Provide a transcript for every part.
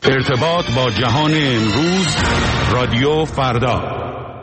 ارتباط با جهان امروز، رادیو فردا.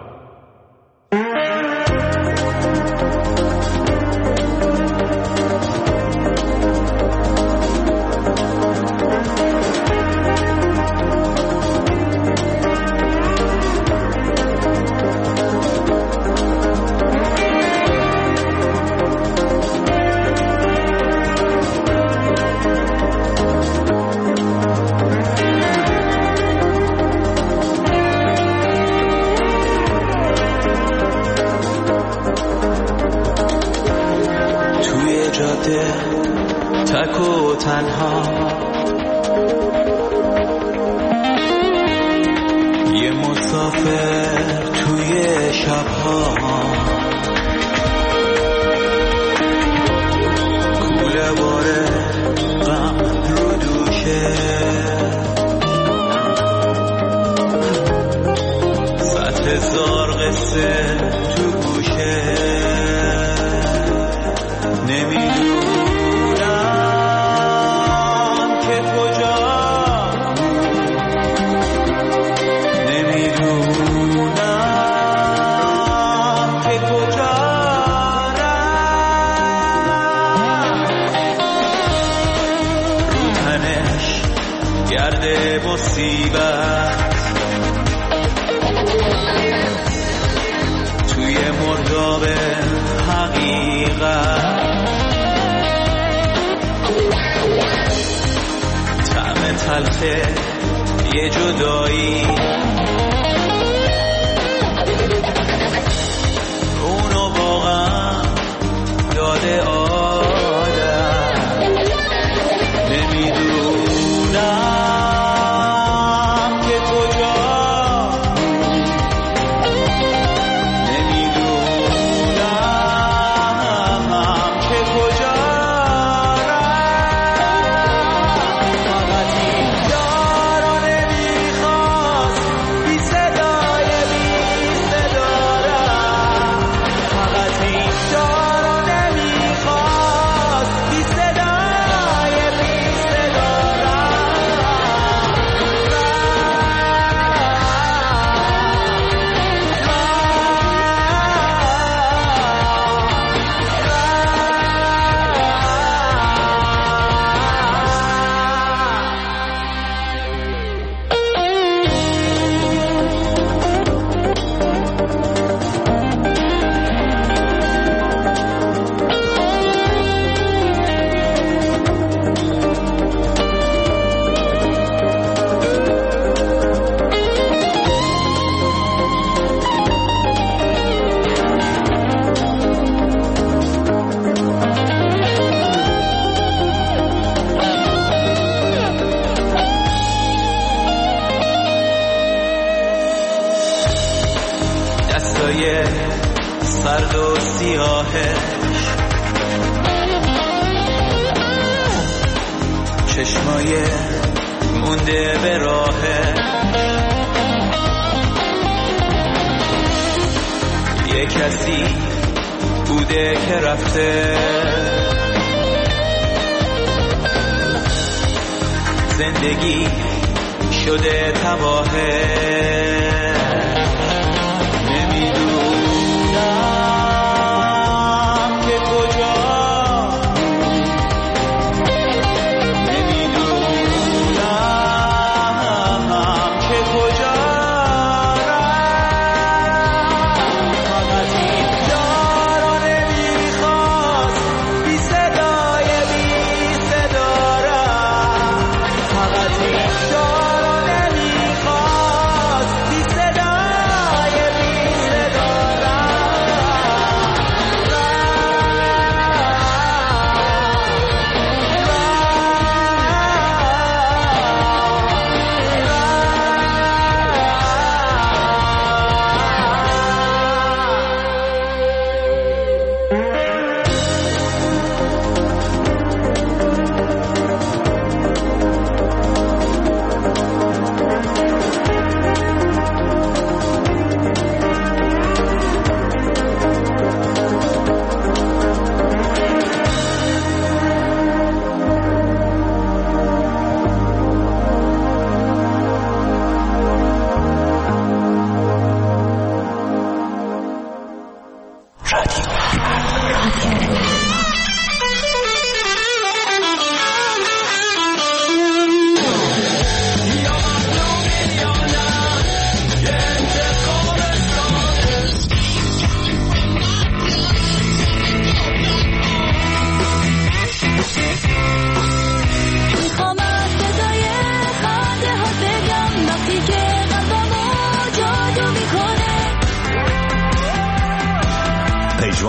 تک و تنها یه مسافر توی شبها، کوله باره غم رو دوشه، صد هزار قصه تو گوشه، نمیدونم که کجا، نمیدونم که کجا رو تنش گرده مصیبت، توی مرداب حقیقت، طعم تلخه یه جدایی، اونو واقعا داده آدم، نمیدونم که کجا، نمیدونم که کجا، فقط این یارو نمیخواست بی صدای بی صدارم، فقط این یارو نمیخواست بی صدای بی دستای سرد و سیاهش، چشمای مونده به راهش، یه کسی بوده که رفته، زندگی شده تباهه، نمیدونم که کجا، نمیدونم که کجا، فقط این یارو نمیخواست بی صدای بی صدارم، فقط این یارو نمیخواست بی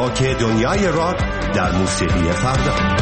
محرک دنیای راک در موسیقی فردا.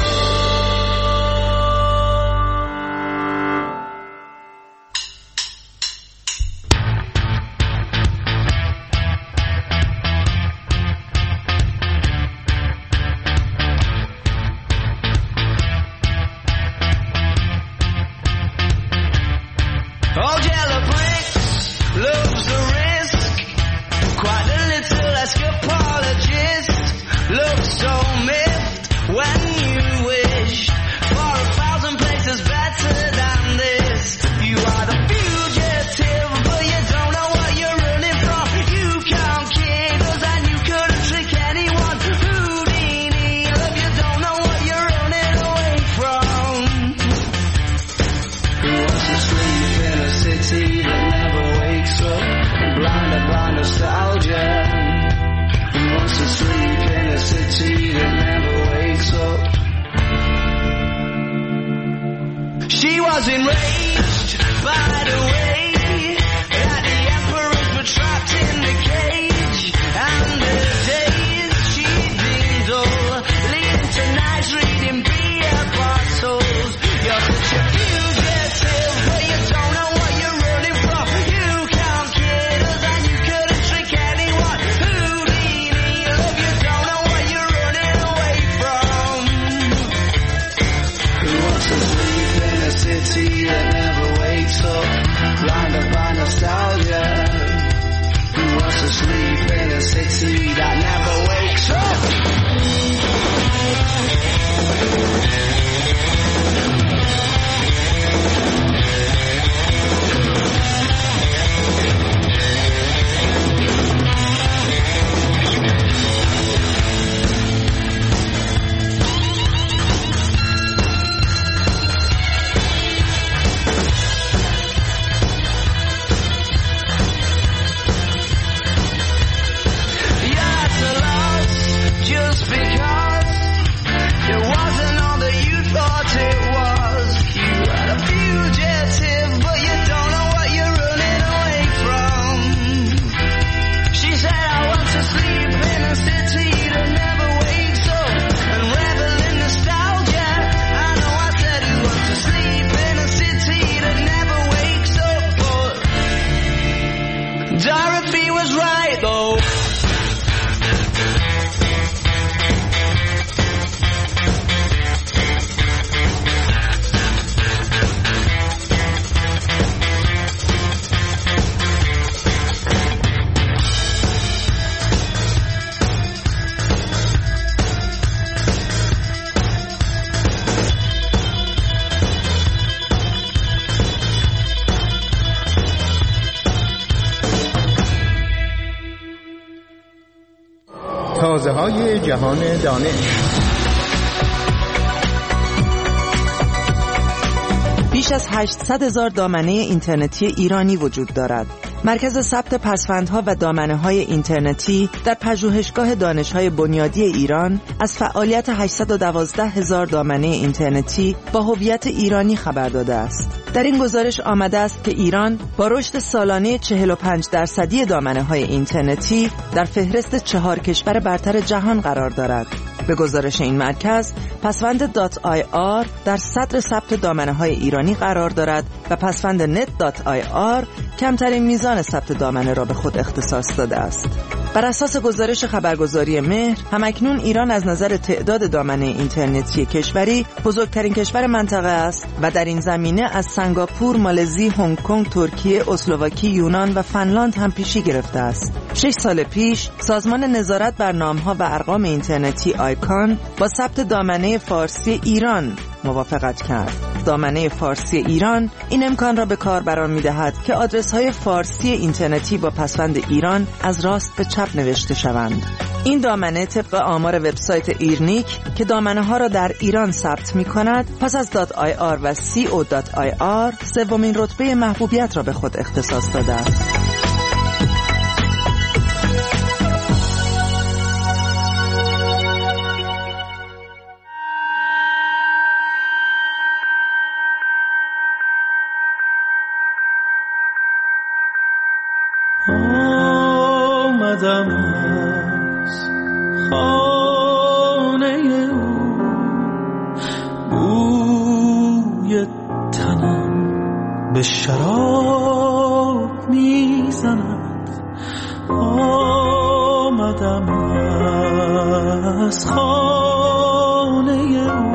تازه‌های جهان دانش. بیش از 800,000 دامنه اینترنتی ایرانی وجود دارد. مرکز ثبت پسوندها و دامنه‌های اینترنتی در پژوهشگاه دانش‌های بنیادی ایران از فعالیت 812,000 دامنه اینترنتی با هویت ایرانی خبر داده است. در این گزارش آمده است که ایران با رشد سالانه 45% دامنه‌های اینترنتی در فهرست 4 کشور برتر جهان قرار دارد. به گزارش این مرکز، پسوند .ir در صدر ثبت دامنه‌های ایرانی قرار دارد و پسوند net.ir کمترین میزان ثبت دامنه را به خود اختصاص داده است. بر اساس گزارش خبرگزاری مهر، همکنون ایران از نظر تعداد دامنه اینترنتی کشوری بزرگترین کشور منطقه است و در این زمینه از سنگاپور، مالزی، هنگ کنگ، ترکیه، اسلواکی، یونان و فنلاند هم پیشی گرفته است. 6 سال پیش سازمان نظارت بر نام‌ها و ارقام اینترنتی آیکان با ثبت دامنه فارسی ایران موافقت کرد. دامنه فارسی ایران این امکان را به کاربران می‌دهد که آدرس‌های فارسی اینترنتی با پسوند ایران از راست به چپ نوشته شوند. این دامنه طبق آمار وبسایت ایرنیک که دامنه‌ها را در ایران ثبت می‌کند، پس از .ir و .co.ir سومین رتبه محبوبیت را به خود اختصاص داده است. آمدم از به شراب میزند. آمدم از خانه او،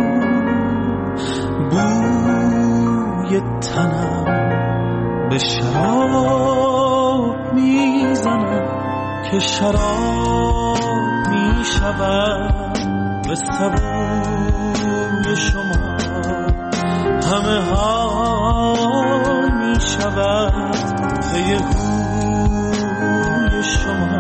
بوی تنم به شراب میزند که شراب میشود به سبوی شما. همه حال میشود طی هوی شما.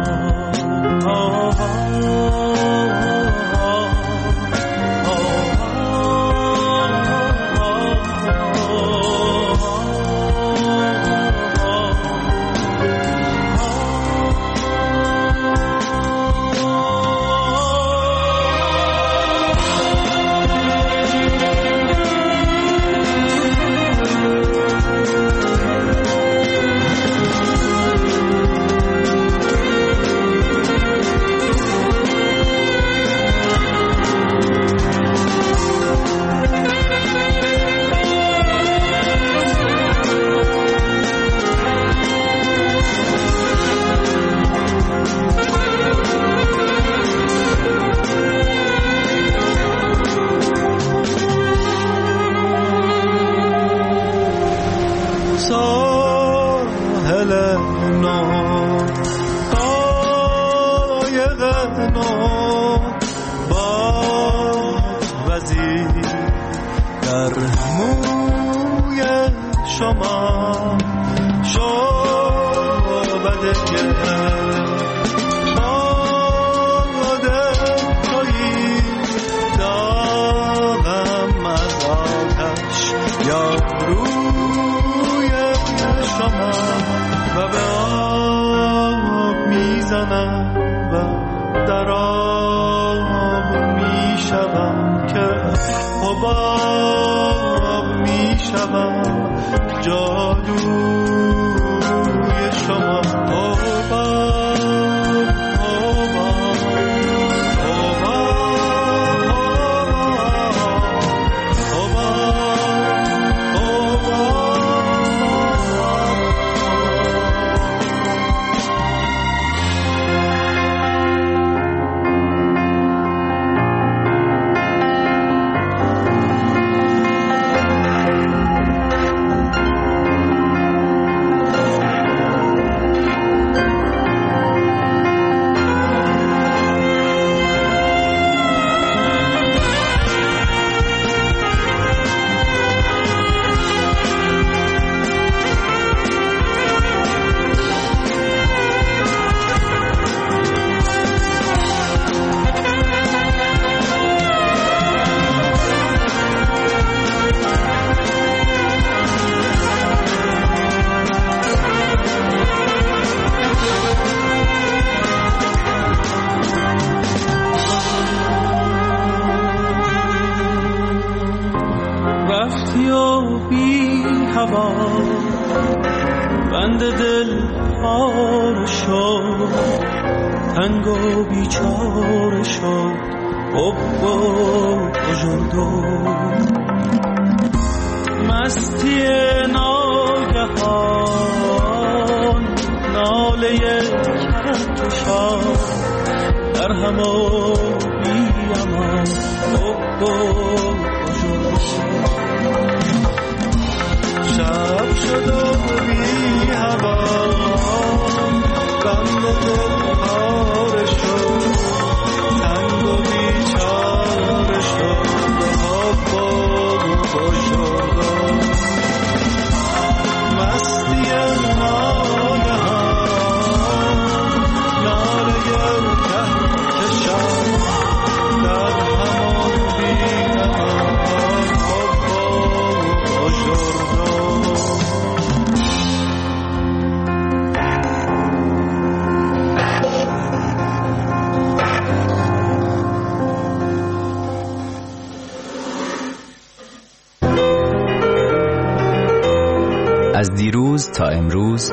از دیروز تا امروز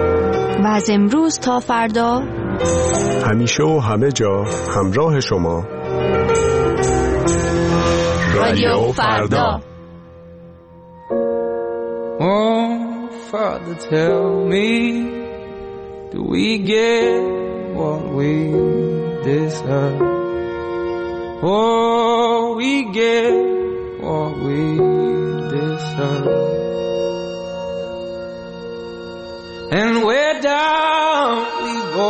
و از امروز تا فردا، همیشه و همه جا همراه شما. رادیو فردا. Father, tell me, do we get what we deserve? Oh, we get what we deserve. And where down we go.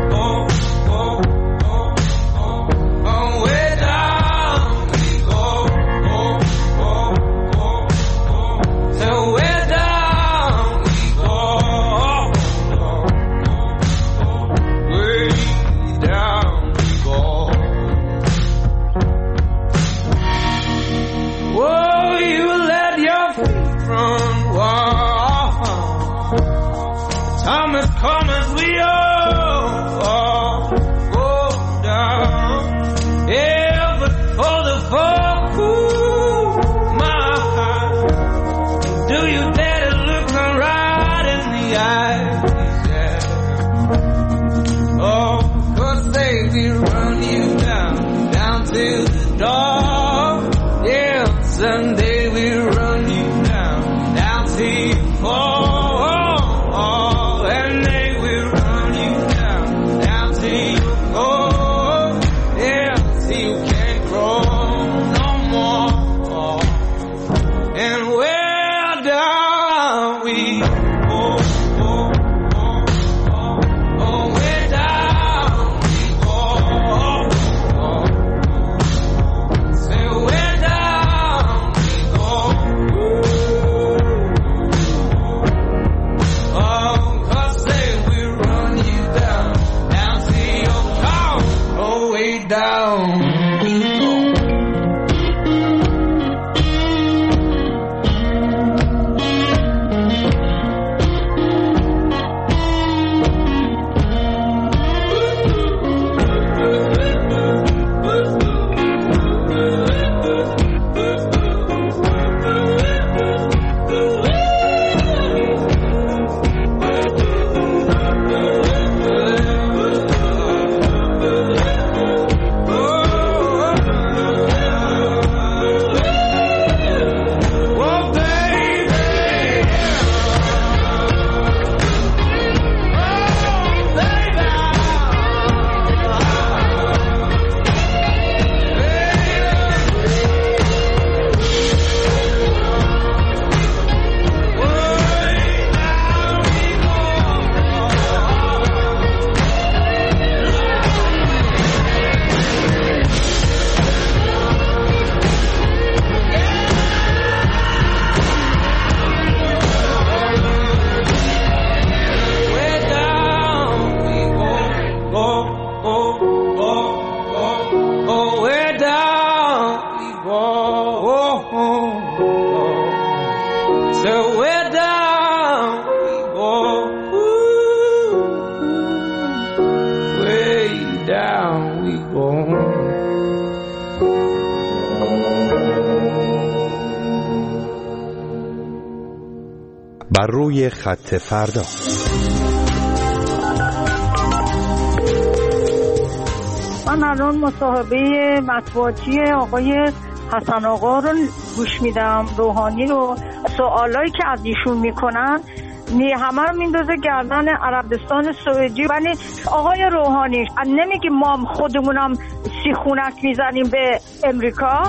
بر روی خط فردا. من الان مصاحبه مطبوعاتی آقای حسن آقا رو گوش میدم، روحانی رو. سوالایی که از ایشون میکنن همه رو میندازه گردن عربستان سعودی. ولی آقای روحانی نمیگیم ما خودمونم سیخونک میزنیم به امریکا؟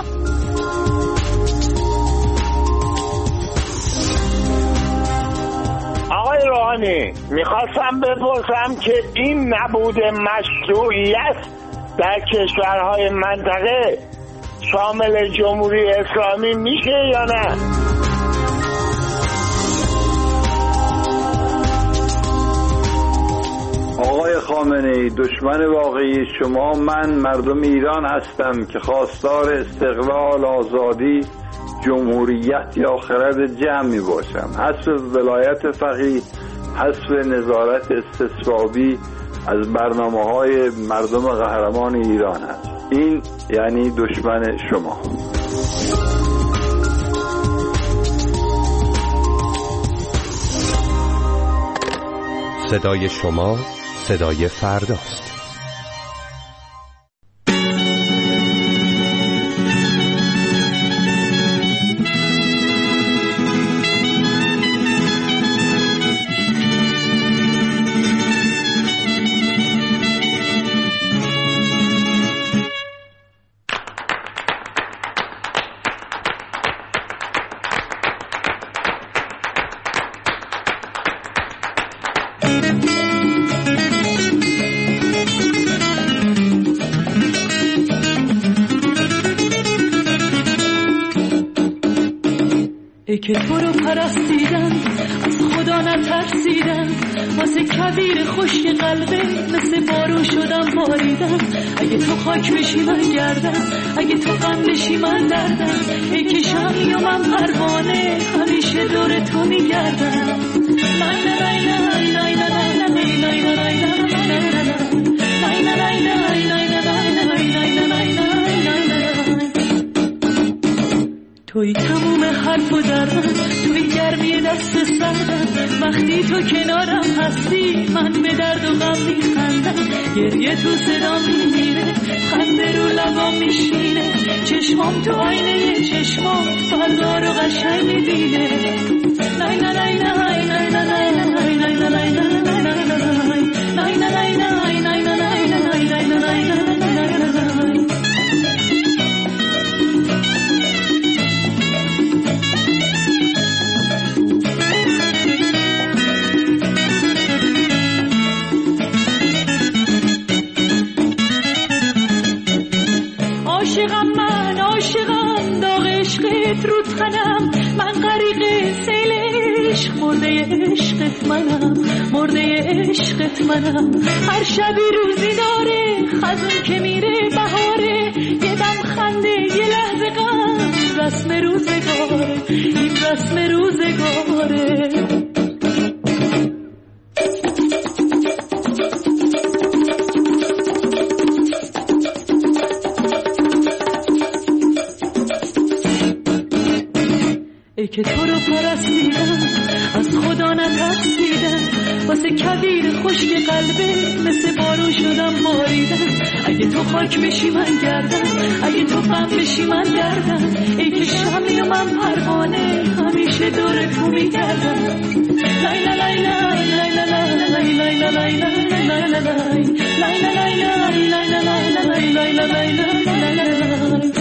آقای روحانی، میخواستم بپرسم که این نبود مشروعیت در کشورهای منطقه شامل جمهوری اسلامی میشه یا نه؟ آقای خامنه‌ای، دشمن واقعی شما من مردم ایران هستم که خواستار استقلال، آزادی، جمهوریت یا خرد جمعی باشم. حذف ولایت فقیه، حذف نظارت استصوابی از برنامه‌های مردم قهرمان ایران است. این یعنی دشمن شما. صدای شما صدای فرداست. که تو رو پرستیدم از خدا نترسیدم، واسه کبیر خشک قلبه مثل بارون شدم باریدم. اگه تو خاک بشی من گردم، اگه تو غم بشی من دردم. ای که شمی و من پروانه همیشه دور تو میگردم. توی تموم حرف و درم، توی گرمی دست سردم. وقتی تو کنارم هستی من به درد و غم میخندم. گریه تو صدا میگیره، خنده رو لبام میشینه. چشمام تو آینه چشمام فردا رو قشنگ میبینه. نای نای نای نای نای نای نای نای نای عاشقم داغ عشقت رو تنم. من غریق سیل عشق، مرده عشقت منم، مرده عشقت منم. هر شبی روزی داره، خزون که میره بهاره. یه دم خنده یه لحظه غم، رسم روزگاره، این رسم روزگاره. ای که تو رو پرستیدم از خدا نترسیدم، واسه کبیر خشک قلبه مثل بارون شدم باریدم. اگه تو خاک بشی من گردم، اگه تو غم بشی من دردم. ای که شمی و من پروانه همیشه دور تو میگردم. لای لای لای لای لای لای لای لای لای لای لای لای لای.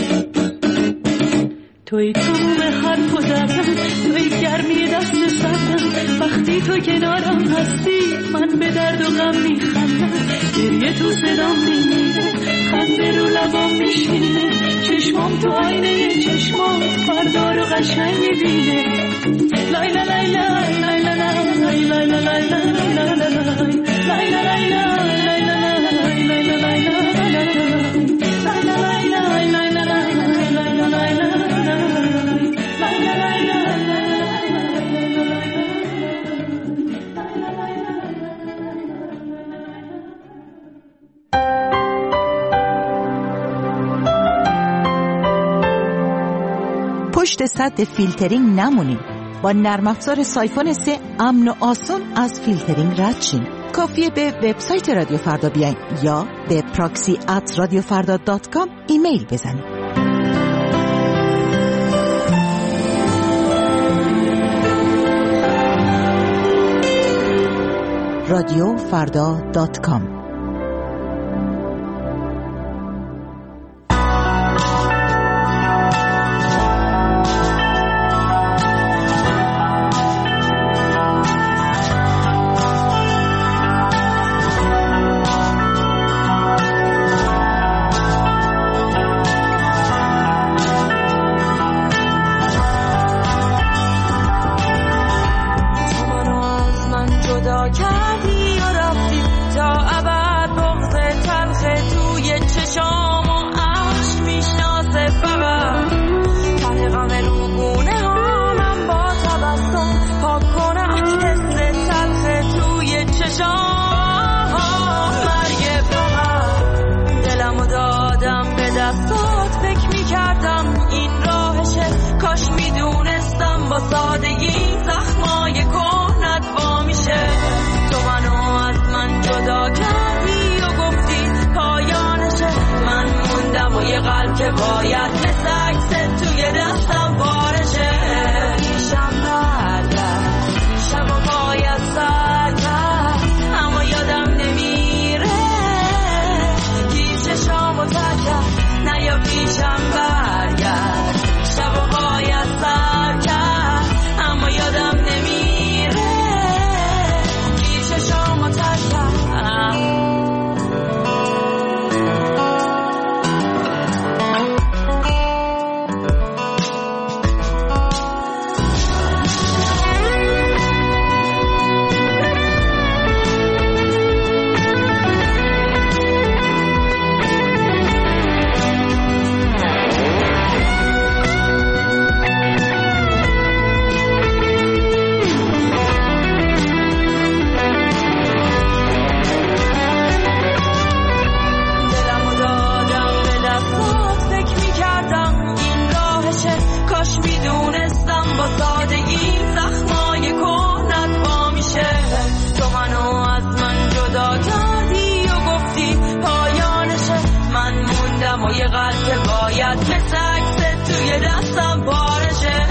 توی تموم حرف و درم، توی گرمی دست سردم. وقتی تو کنارم هستی من به درد و غم میخندم. گریه تو صدام میمیره، خنده رو لبام میشینه. چشمام تو آینه چشمام فردا رو قشنگ میبینه. لای لای لای لای لای لای لای لای پشت سد فیلترینگ نمونیم. با نرم افزار سایفون 3 امن و آسون از فیلترینگ رد شین. کافیه به وبسایت رادیو فردا بیاین یا به proxy@radiofarda.com ایمیل بزنید. radiofarda.com عکس توی دستم پارشه